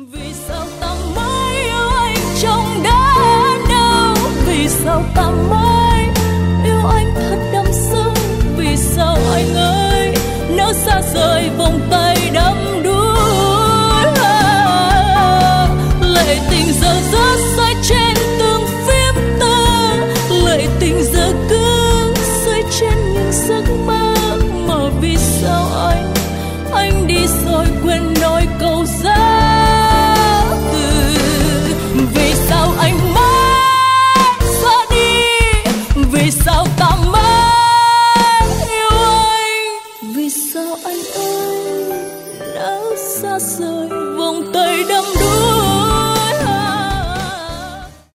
Vì sao ta mãi yêu anh trong đớn đau, vì sao ta mãi yêu anh thật đắm sâu, vì sao anh ơi nỡ xa rời vòng tay đắm đuối. Lệ tình giờ rớt rơi trên từng phím tơ, lệ tình giờ cứ rơi trên những giấc mơ. Mà vì sao anh đi rồi quên nói câu